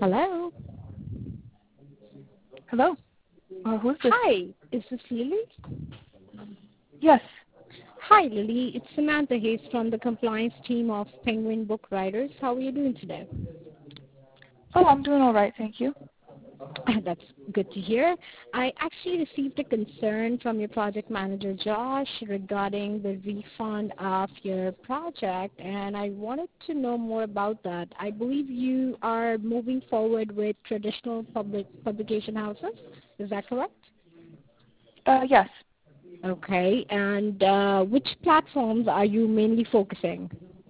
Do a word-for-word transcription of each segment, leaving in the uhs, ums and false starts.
Hello. Hello. Uh, who's this? Hi, is this Lily? Yes. Hi, Lily. It's Samantha Hayes from the compliance team of Penguin Book Writers. How are you doing today? Oh, I'm doing all right, thank you. That's good to hear. I actually received a concern from your project manager, Josh, regarding the refund of your project, and I wanted to know more about that. I believe you are moving forward with traditional public publication houses. Is that correct? Uh, yes. Okay, and uh, which platforms are you mainly focusing?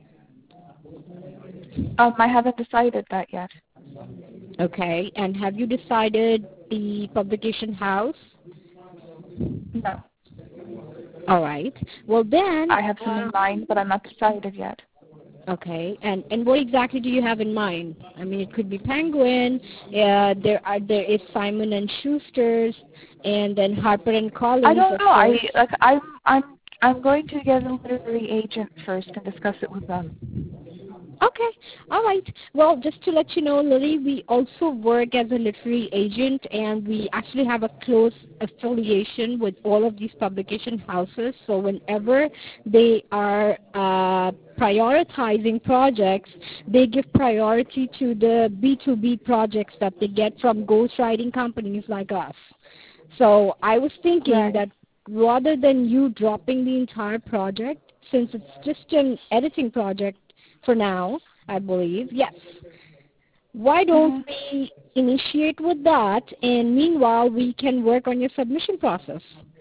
Um, I haven't decided that yet. Okay, and have you decided the publication house? No. All right. Well then, I have some uh, in mind, but I'm not decided yet. okay, and and what exactly do you have in mind? I mean, it could be Penguin. Uh, there are there is Simon and Schuster's, and then Harper and I Collins, don't of know. I course. like I'm I'm I'm going to get a literary agent first and discuss it with them. Okay, all right. Well, just to let you know, Lily, we also work as a literary agent, and we actually have a close affiliation with all of these publication houses. So whenever they are uh, prioritizing projects, they give priority to the B two B projects that they get from ghostwriting companies like us. So I was thinking Right. that rather than you dropping the entire project, since it's just an editing project for now, I believe, yes. Why don't Mhm. we initiate with that, and meanwhile we can work on your submission process?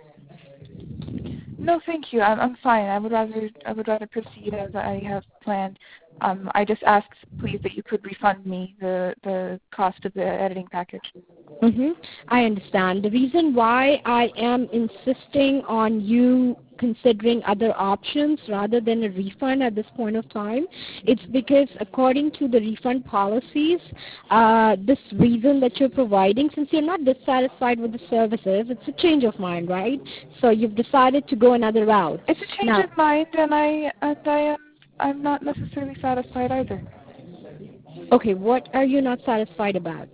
No, thank you. I'm I'm fine. I would rather I would rather proceed as I have planned. Um, I just ask, please, that you could refund me the the cost of the editing package. Mm-hmm. I understand. The reason why I am insisting on you considering other options rather than a refund at this point of time, it's because according to the refund policies, uh, this reason that you're providing, since you're not dissatisfied with the services, it's a change of mind, right? So you've decided to go another route. It's a change Now, of mind, and I and I am I'm not necessarily satisfied either. okay, what are you not satisfied about?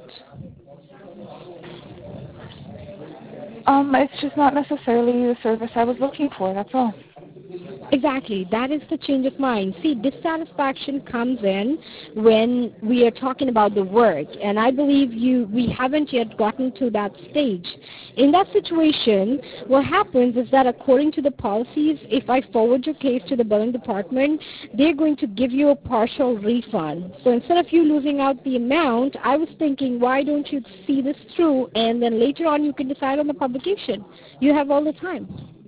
Um, it's just not necessarily the service I was looking for. That's all. Exactly. That is the change of mind. See, dissatisfaction comes in when we are talking about the work, and I believe you we haven't yet gotten to that stage. In that situation, what happens is that according to the policies, if I forward your case to the billing department, they're going to give you a partial refund. So instead of you losing out the amount, I was thinking, why don't you see this through, and then later on you can decide on the publication. You have all the time.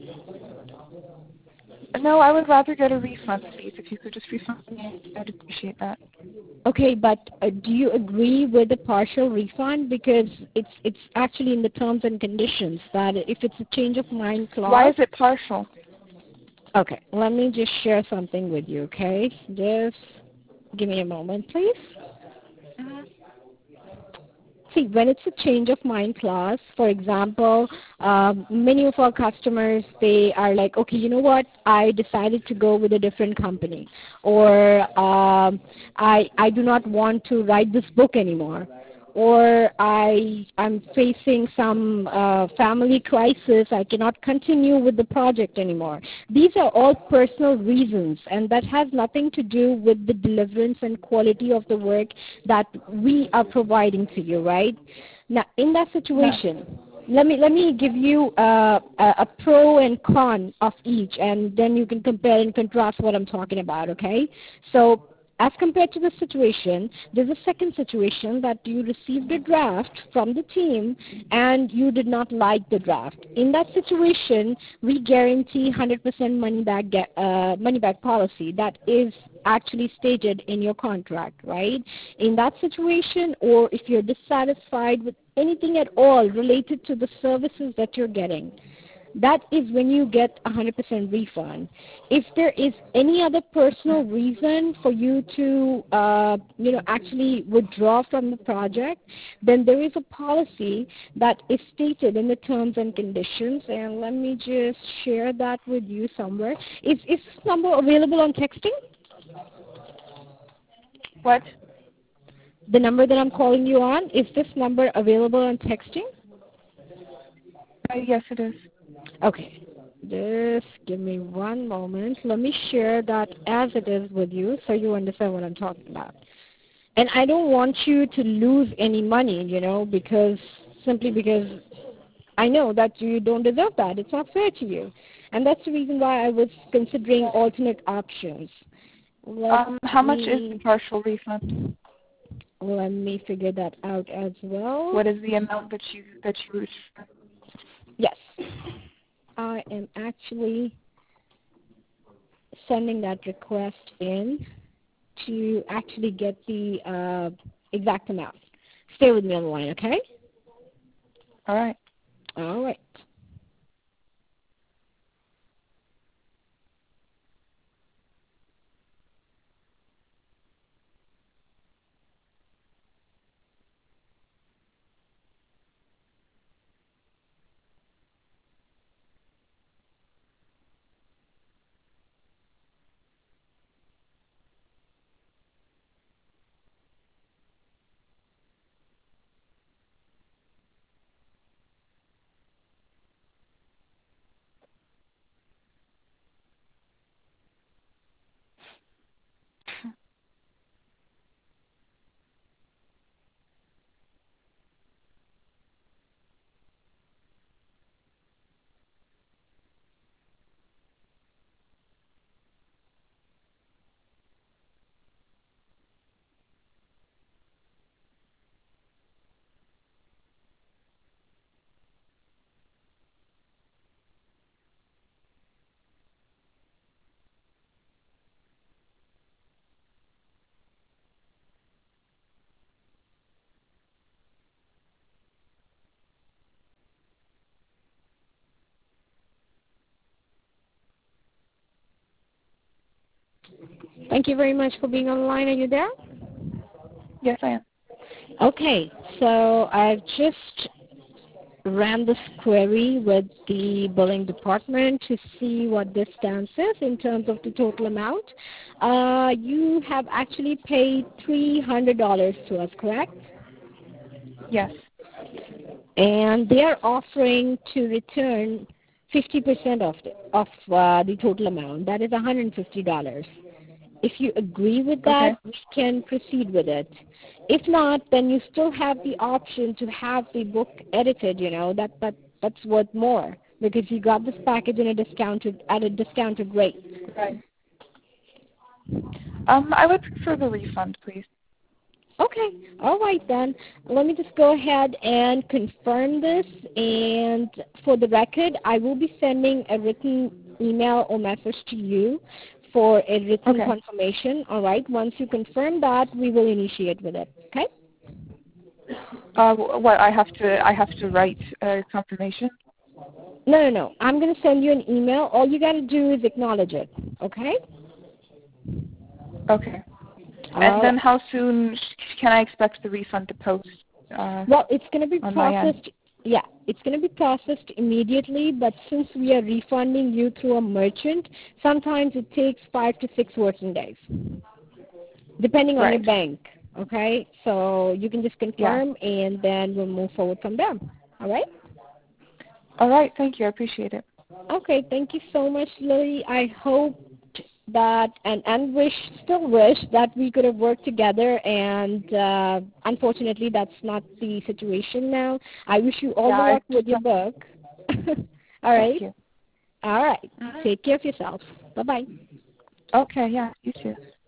No, I would rather get a refund, please. If you could just refund me, I'd appreciate that. Okay, but uh, do you agree with the partial refund? Because it's it's actually in the terms and conditions that if it's a change of mind Why clause. is it partial? Okay, let me just share something with you, okay? Just give me a moment, please. Mm-hmm. See, when it's a change of mind clause, for example, um, many of our customers, they are like, okay, you know what, I decided to go with a different company, or um, I, I do not want to write this book anymore, or I, I'm facing some uh, family crisis, I cannot continue with the project anymore. These are all personal reasons, and that has nothing to do with the deliverance and quality of the work that we are providing to you, right? Now, in that No. situation, let me let me give you uh, a, a pro and con of each, and then you can compare and contrast what I'm talking about, okay? So as compared to the situation, there's a second situation that you received a draft from the team and you did not like the draft. In that situation, we guarantee one hundred percent money back uh, money back policy. That is actually stated in your contract, right? In that situation, or if you're dissatisfied with anything at all related to the services that you're getting, that is when you get a one hundred percent refund. If there is any other personal reason for you to, uh, you know, actually withdraw from the project, then there is a policy that is stated in the terms and conditions. And let me just share that with you somewhere. Is, is this number available on texting? What? The number that I'm calling you on, is this number available on texting? Uh, yes, it is. Okay. Just give me one moment. Let me share that as it is with you so you understand what I'm talking about. And I don't want you to lose any money, you know, because simply because I know that you don't deserve that. It's not fair to you. And that's the reason why I was considering alternate options. Let Um, how much is the me, partial refund? let me figure that out as well. What is the amount that you that you? Yes. I am actually sending that request in to actually get the uh, exact amount. Stay with me on the line, okay? All right. All right. Thank you very much for being on the line. Are you there? Yes, I am. Okay, so I've just ran this query with the billing department to see what this stance is in terms of the total amount. Uh, you have actually paid three hundred dollars to us, correct? Yes. And they are offering to return fifty percent of the, of uh, the total amount. That is one hundred fifty dollars. If you agree with that, Okay. we can proceed with it. If not, then you still have the option to have the book edited, you know, that, that that's worth more because you got this package in a discounted at a discounted rate. Right. Um, I would prefer the refund, please. Okay, all right then. Let me just go ahead and confirm this, and for the record, I will be sending a written email or message to you for a written Okay. confirmation, all right? Once you confirm that, we will initiate with it, okay? Uh, what I have to I have to write a confirmation. No, no, no. I'm going to send you an email. All you got to do is acknowledge it, okay? Okay. And All then right. how soon can I expect the refund to post? Uh, Well, it's going to be on my end. processed. Yeah, it's going to be processed immediately, but since we are refunding you through a merchant, sometimes it takes five to six working days, depending on your Right. bank. Okay, so you can just Yeah. confirm, and then we'll move forward from there. All right. All right. Thank you. I appreciate it. Okay, thank you so much, Lily. I hope that and, and wish still wish that we could have worked together, and uh, unfortunately that's not the situation now. I wish you all Yeah. the I luck with your just, book. All thank right. you. All right. Mhm. Take care of yourself. Bye bye. Okay. Yeah. You too.